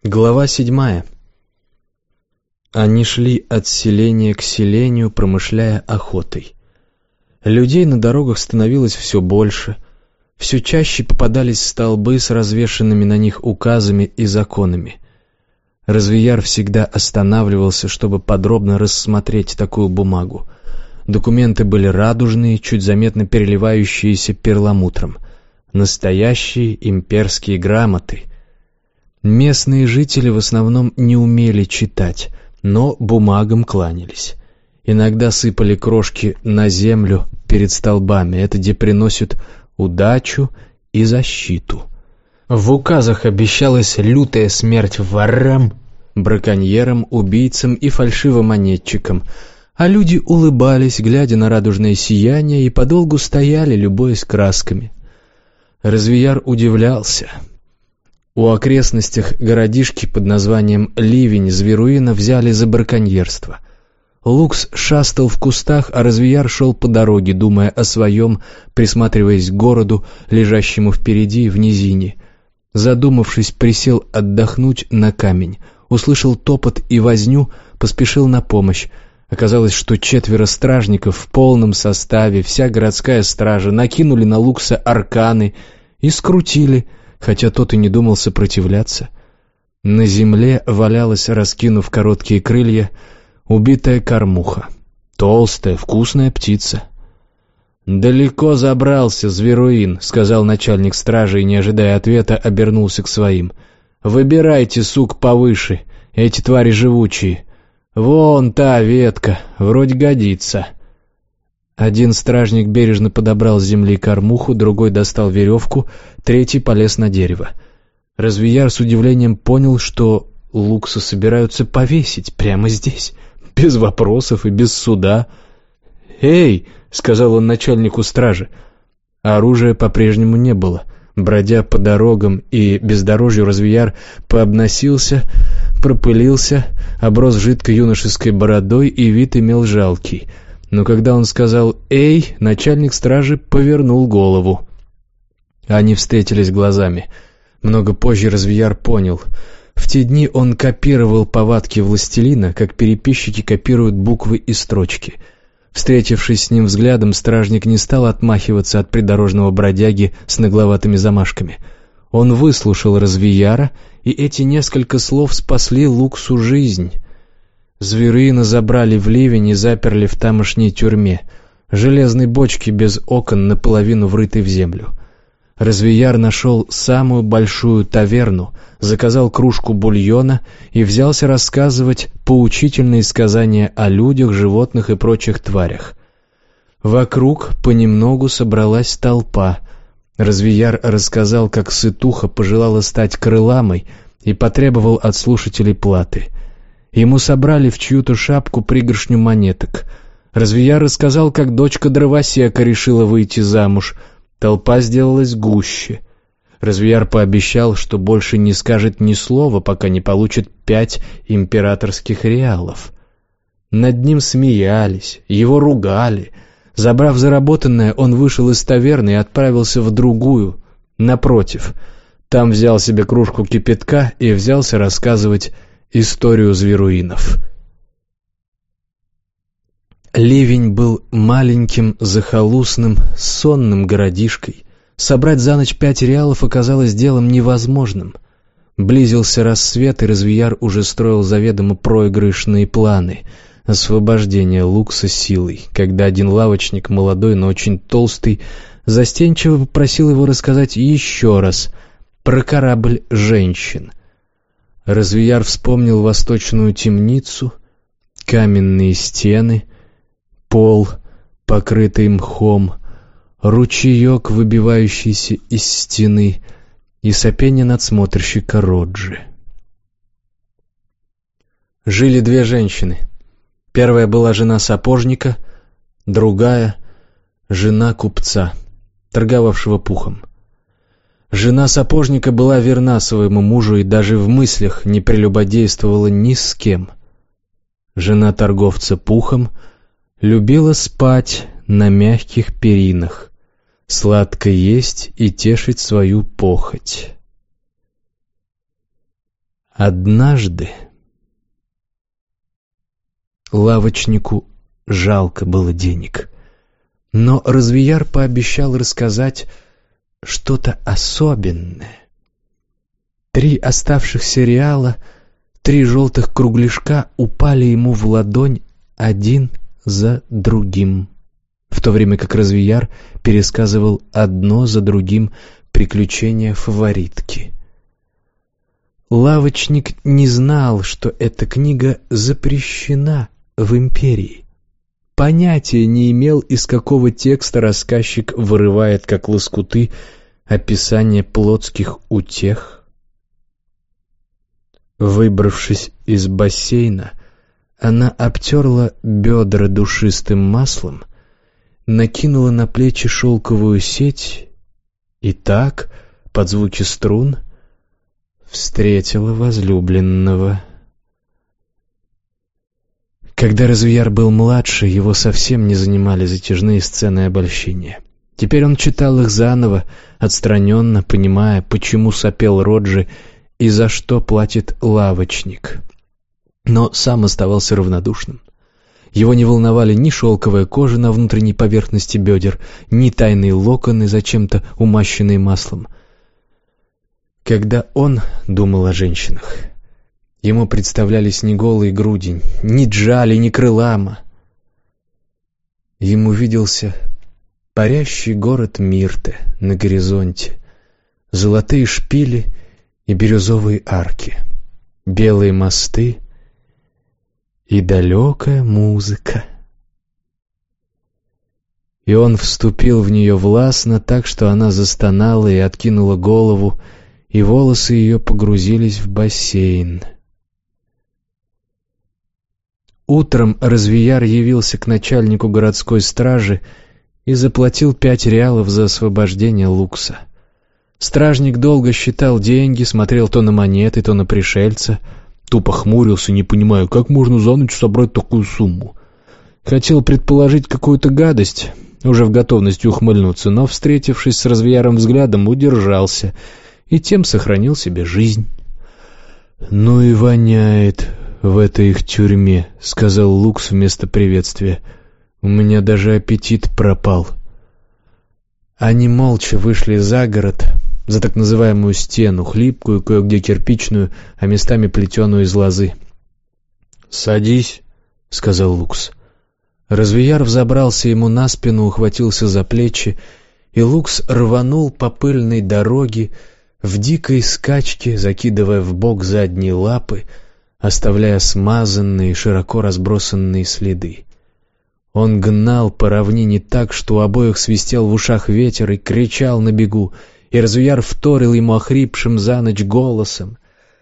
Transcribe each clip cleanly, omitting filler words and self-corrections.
Глава 7. Они шли от селения к селению, промышляя охотой. Людей на дорогах становилось все больше, все чаще попадались столбы с развешанными на них указами и законами. Развияр всегда останавливался, чтобы подробно рассмотреть такую бумагу. Документы были радужные, чуть заметно переливающиеся перламутром. Настоящие имперские грамоты. Местные жители в основном не умели читать, но бумагам кланялись. Иногда сыпали крошки на землю перед столбами, это где приносят удачу и защиту. В указах обещалась лютая смерть ворам, браконьерам, убийцам и фальшивомонетчикам, а люди улыбались, глядя на радужное сияние, и подолгу стояли, любуясь красками. Развияр удивлялся. У окрестностях городишки под названием Ливень Зверуина взяли за браконьерство. Лукс шастал в кустах, а Развияр шел по дороге, думая о своем, присматриваясь к городу, лежащему впереди в низине. Задумавшись, присел отдохнуть на камень, услышал топот и возню, поспешил на помощь. Оказалось, что 4 стражников в полном составе, вся городская стража, накинули на Лукса арканы и скрутили, хотя тот и не думал сопротивляться. На земле валялась, раскинув короткие крылья, убитая кормуха. Толстая, вкусная птица. «Далеко забрался, Зверуин», — сказал начальник стражи и, не ожидая ответа, обернулся к своим. «Выбирайте сук повыше, эти твари живучие. Вон та ветка, вроде годится». Один стражник бережно подобрал с земли кормуху, другой достал веревку, третий полез на дерево. Развияр с удивлением понял, что Лукса собираются повесить прямо здесь, без вопросов и без суда. «Эй!» — сказал он начальнику стражи. Оружия по-прежнему не было. Бродя по дорогам и бездорожью, Развияр пообносился, пропылился, оброс жидкой юношеской бородой и вид имел жалкий. Но когда он сказал «Эй!», начальник стражи повернул голову. Они встретились глазами. Много позже Развияр понял. В те дни он копировал повадки властелина, как переписчики копируют буквы и строчки. Встретившись с ним взглядом, стражник не стал отмахиваться от придорожного бродяги с нагловатыми замашками. Он выслушал Развияра, и эти несколько слов спасли Луксу жизнь. Зверуина забрали в Ливень и заперли в тамошней тюрьме, железной бочке без окон, наполовину врытой в землю. Развияр нашел самую большую таверну, заказал кружку бульона и взялся рассказывать поучительные сказания о людях, животных и прочих тварях. Вокруг понемногу собралась толпа. Развияр рассказал, как сытуха пожелала стать крыламой и потребовал от слушателей платы. Ему собрали в чью-то шапку пригоршню монеток. Развияр рассказал, как дочка дровосека решила выйти замуж. Толпа сделалась гуще. Развияр пообещал, что больше не скажет ни слова, пока не получит 5 императорских реалов. Над ним смеялись, его ругали. Забрав заработанное, он вышел из таверны и отправился в другую, напротив. Там взял себе кружку кипятка и взялся рассказывать историю зверуинов. Ливень был маленьким, захолустным, сонным городишкой. Собрать за ночь 5 реалов оказалось делом невозможным. Близился рассвет, и Развияр уже строил заведомо проигрышные планы освобождения Лукса силой, когда один лавочник, молодой, но очень толстый, застенчиво попросил его рассказать еще раз про корабль женщин. Развияр вспомнил восточную темницу, каменные стены, пол, покрытый мхом, ручеек, выбивающийся из стены, и сопение надсмотрщика Роджи. Жили 2 женщины. Первая была жена сапожника, другая — жена купца, торговавшего пухом. Жена сапожника была верна своему мужу и даже в мыслях не прелюбодействовала ни с кем. Жена торговца пухом любила спать на мягких перинах, сладко есть и тешить свою похоть. Однажды лавочнику жалко было денег, но Развияр пообещал рассказать что-то особенное. 3 оставшихся реала, 3 желтых кругляшка упали ему в ладонь один за другим, в то время как Развияр пересказывал одно за другим приключения фаворитки. Лавочник не знал, что эта книга запрещена в империи. Понятия не имел, из какого текста рассказчик вырывает, как лоскуты, описание плотских утех. Выбравшись из бассейна, она обтерла бедра душистым маслом, накинула на плечи шелковую сеть и так, под звуки струн, встретила возлюбленного. Когда Развияр был младше, его совсем не занимали затяжные сцены обольщения. Теперь он читал их заново, отстраненно, понимая, почему сопел Роджи и за что платит лавочник. Но сам оставался равнодушным. Его не волновали ни шелковая кожа на внутренней поверхности бедер, ни тайные локоны, зачем-то умащенные маслом. Когда он думал о женщинах, ему представлялись не голые груди, ни Джали, ни Крылама. Ему виделся парящий город Мирте на горизонте, золотые шпили и бирюзовые арки, белые мосты и далекая музыка. И он вступил в нее властно, так что она застонала и откинула голову, и волосы ее погрузились в бассейн. Утром Развияр явился к начальнику городской стражи и заплатил 5 реалов за освобождение Лукса. Стражник долго считал деньги, смотрел то на монеты, то на пришельца, тупо хмурился, не понимая, как можно за ночь собрать такую сумму. Хотел предположить какую-то гадость, уже в готовности ухмыльнуться, но, встретившись с Развияром взглядом, удержался и тем сохранил себе жизнь. «Ну и воняет в этой их тюрьме», — сказал Лукс вместо приветствия. «У меня даже аппетит пропал». Они молча вышли за город, за так называемую стену, хлипкую, кое-где кирпичную, а местами плетеную из лозы. «Садись», — сказал Лукс. Развияр взобрался ему на спину, ухватился за плечи, и Лукс рванул по пыльной дороге, в дикой скачке, закидывая в бок задние лапы, оставляя смазанные, широко разбросанные следы. Он гнал по равнине так, что у обоих свистел в ушах ветер и кричал на бегу, и Развияр вторил ему охрипшим за ночь голосом.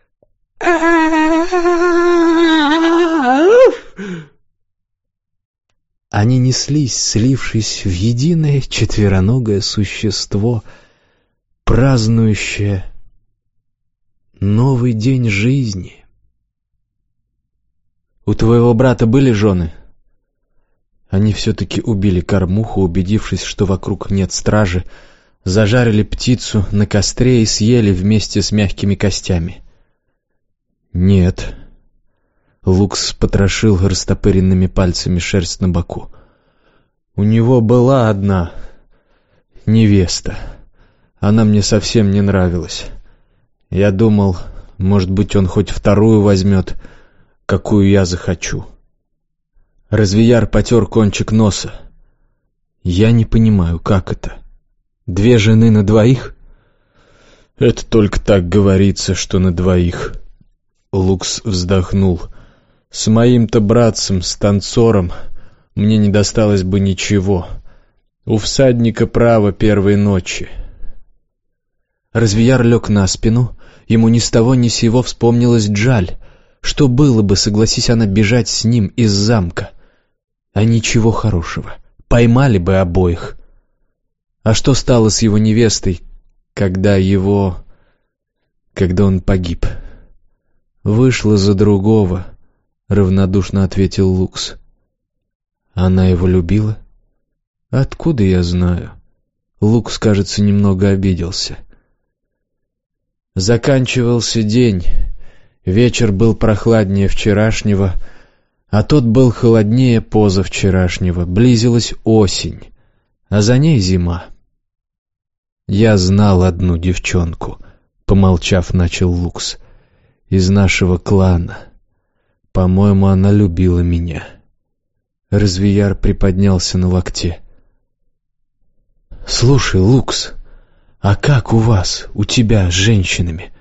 Они неслись, слившись в единое четвероногое существо, празднующее новый день жизни. «У твоего брата были жены?» Они все-таки убили кормуху, убедившись, что вокруг нет стражи, зажарили птицу на костре и съели вместе с мягкими костями. «Нет». Лукс потрошил растопыренными пальцами шерсть на боку. «У него была одна невеста. Она мне совсем не нравилась. Я думал, может быть, он хоть вторую возьмет, какую я захочу». Развияр потер кончик носа. «Я не понимаю, как это? 2 жены на 2? «Это только так говорится, что на 2. Лукс вздохнул. «С моим-то братцем, с танцором, мне не досталось бы ничего. У всадника право первой ночи». Развияр лег на спину. Ему ни с того ни с сего вспомнилась Джаль. Что было бы, согласись она бежать с ним из замка? А ничего хорошего. Поймали бы обоих. А что стало с его невестой, когда он погиб? «Вышла за другого», — равнодушно ответил Лукс. «Она его любила?» «Откуда я знаю?» Лукс, кажется, немного обиделся. Заканчивался день, Вечер был прохладнее вчерашнего, а тот был холоднее позавчерашнего. Близилась осень, а за ней зима. «Я знал одну девчонку», — помолчав, начал Лукс, — «из нашего клана. По-моему, она любила меня». Развияр приподнялся на локте. «Слушай, Лукс, а как у вас, у тебя с женщинами?